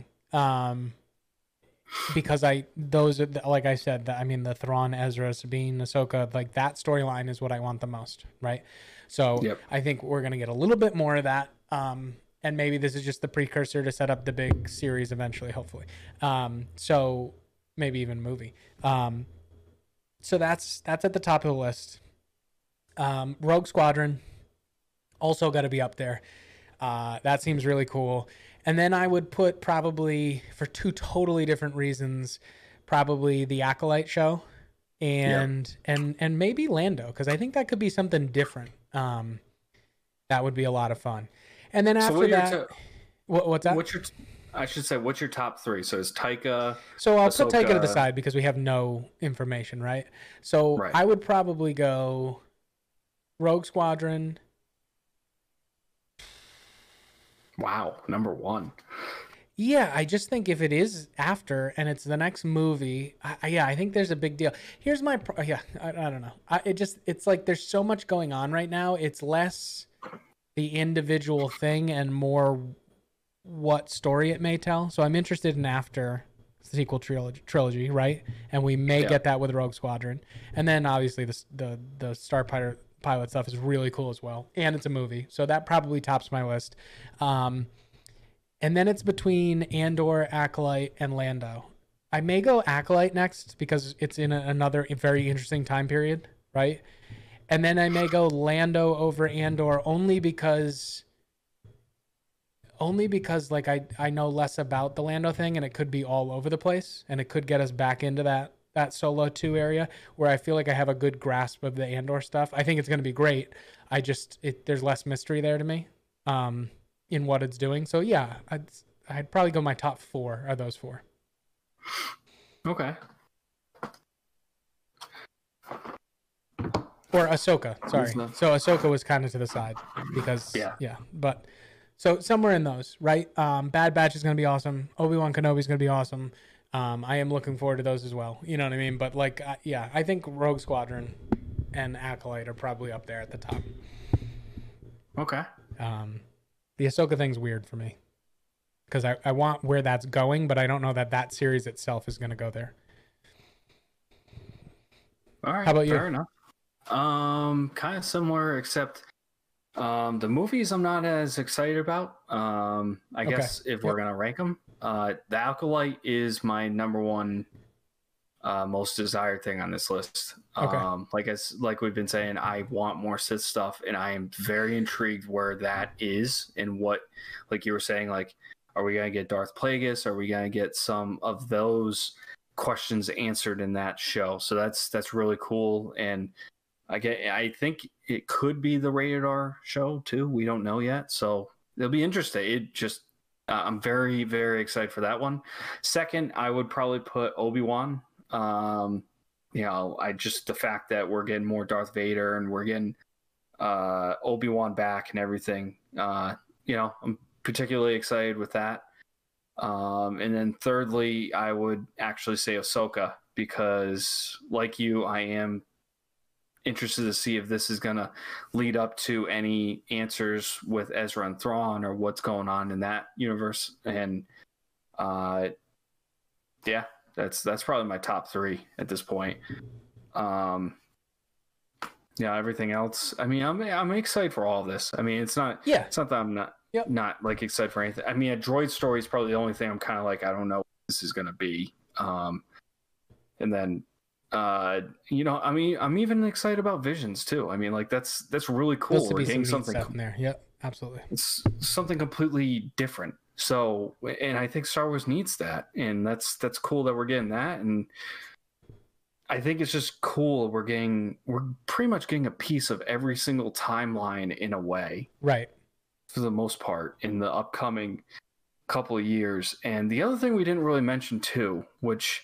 Because like I said, the Thrawn, Ezra, Sabine, Ahsoka, like that storyline is what I want the most, right? So I think we're going to get a little bit more of that. And maybe this is just the precursor to set up the big series eventually, hopefully. So maybe even movie. So that's at the top of the list. Rogue Squadron also got to be up there. That seems really cool. And then I would put probably, for two totally different reasons, probably the Acolyte show and maybe Lando, because I think that could be something different. That would be a lot of fun. And then after that, what's that? What's your top three? So it's Taika. So I'll put Taika to the side because we have no information, right? So I would probably go Rogue Squadron. Wow, number one. Yeah, I just think if it is after and it's the next movie, I think there's a big deal. Here's my I don't know. It's like there's so much going on right now. It's less the individual thing and more what story it may tell. So I'm interested in after sequel trilogy, right? And we may get that with Rogue Squadron. And then obviously the Star Pilot stuff is really cool as well. And it's a movie. So that probably tops my list. And then it's between Andor, Acolyte, and Lando. I may go Acolyte next because it's in another very interesting time period, right? And then I may go Lando over Andor only because only because like I know less about the Lando thing, and it could be all over the place, and it could get us back into that Solo 2 area where I feel like I have a good grasp of the Andor stuff. I think it's going to be great. There's less mystery there to me in what it's doing. So yeah, I'd probably go my top 4 are those 4. Okay. Or Ahsoka, sorry. So Ahsoka was kind of to the side because yeah. But so somewhere in those, right? Bad Batch is going to be awesome. Obi-Wan Kenobi is going to be awesome. I am looking forward to those as well. You know what I mean? But like, yeah, I think Rogue Squadron and Acolyte are probably up there at the top. Okay. The Ahsoka thing's weird for me because I want where that's going, but I don't know that series itself is going to go there. All right. How about you? Fair enough. Kind of similar, except the movies I'm not as excited about. I guess if we're gonna rank them, the Acolyte is my number one most desired thing on this list. Like we've been saying, I want more Sith stuff, and I am very intrigued where that is and what, like you were saying, like, are we gonna get Darth Plagueis? Are we gonna get some of those questions answered in that show? So that's really cool. And I think it could be the rated R show too. We don't know yet, so it'll be interesting. I'm very, very excited for that one. Second, I would probably put Obi-Wan. The fact that we're getting more Darth Vader and we're getting Obi-Wan back and everything. I'm particularly excited with that. And then thirdly, I would actually say Ahsoka because, like you, I am interested to see if this is going to lead up to any answers with Ezra and Thrawn or what's going on in that universe. And that's probably my top 3 at this point. Everything else, I mean, I'm excited for all of this. I mean, it's not that I'm not like excited for anything. I mean, a droid story is probably the only thing I'm kind of like, I don't know what this is going to be. And then I'm even excited about Visions too. I mean, like that's really cool. We're getting something in there. Yep, absolutely. It's something completely different. So, and I think Star Wars needs that, and that's cool that we're getting that. And I think it's just cool. We're pretty much getting a piece of every single timeline in a way, right? For the most part, in the upcoming couple of years. And the other thing we didn't really mention too, which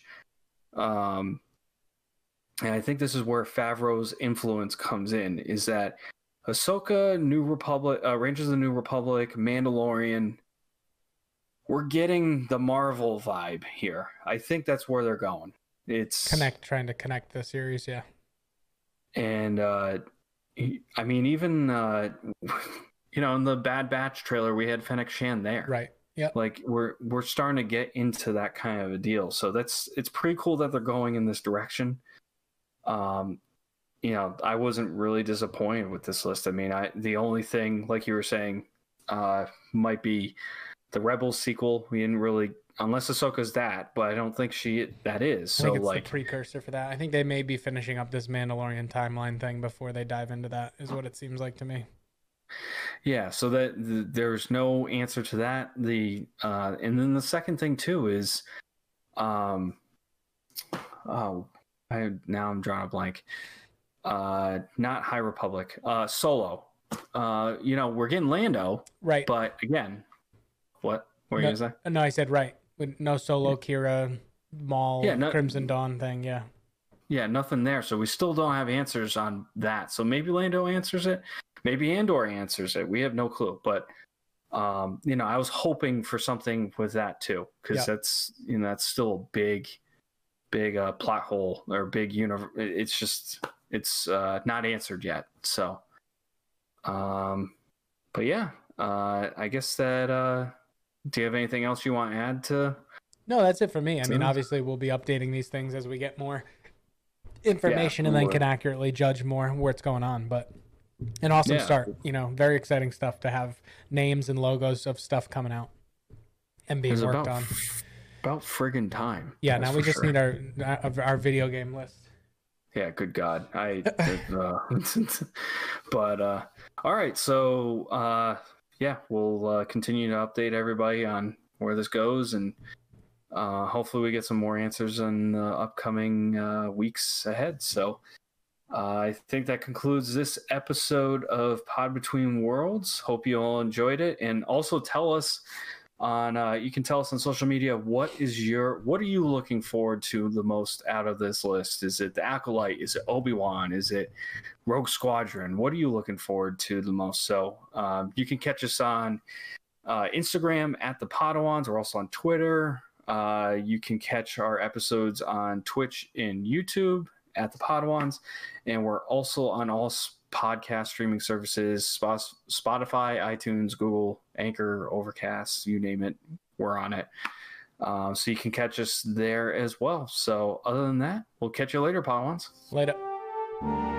and I think this is where Favreau's influence comes in, is that Ahsoka, New Republic, Rangers of the New Republic, Mandalorian, we're getting the Marvel vibe here. I think that's where they're going. It's trying to connect the series, yeah. And I mean, even in the Bad Batch trailer, we had Fennec Shand there, right? Yeah, like we're starting to get into that kind of a deal. So it's pretty cool that they're going in this direction. I wasn't really disappointed with this list. I mean, the only thing, like you were saying, might be the Rebels sequel. We didn't really, unless Ahsoka's that, but I don't think that is. I think it's the precursor for that. I think they may be finishing up this Mandalorian timeline thing before they dive into that, is what it seems like to me. Yeah, so that there's no answer to that. And then the second thing too is, now I'm drawing a blank. Not High Republic. Solo. We're getting Lando, right? But again, what were you gonna say? No, I said right. With no Solo, Kira, Maul, Crimson Dawn thing. Yeah, nothing there. So we still don't have answers on that. So maybe Lando answers it. Maybe Andor answers it. We have no clue. But I was hoping for something with that too, because that's still a big plot hole or big universe. It's not answered yet. So, but yeah, I guess that. Do you have anything else you want to add to? No, that's it for me. I mean, obviously, we'll be updating these things as we get more information and then can accurately judge more where it's going on. But an awesome start. Very exciting stuff to have names and logos of stuff coming out and being worked on. About friggin' time. Yeah, now we just need our video game list. Yeah, good God. But all right, so yeah, we'll continue to update everybody on where this goes, and hopefully we get some more answers in the upcoming weeks ahead. So I think that concludes this episode of Pod Between Worlds. Hope you all enjoyed it, and also tell us on you can tell us on social media what are you looking forward to the most out of this list? Is it the Acolyte? Is it Obi-Wan? Is it Rogue Squadron? What are you looking forward to the most? So you can catch us on Instagram at the Padawans. We're also on Twitter. You can catch our episodes on Twitch and YouTube at the Padawans, and we're also on all podcast streaming services: Spotify, iTunes, Google, Anchor, Overcast, you name it, we're on it. So you can catch us there as well. So other than that, we'll catch you later, Padawans. Later.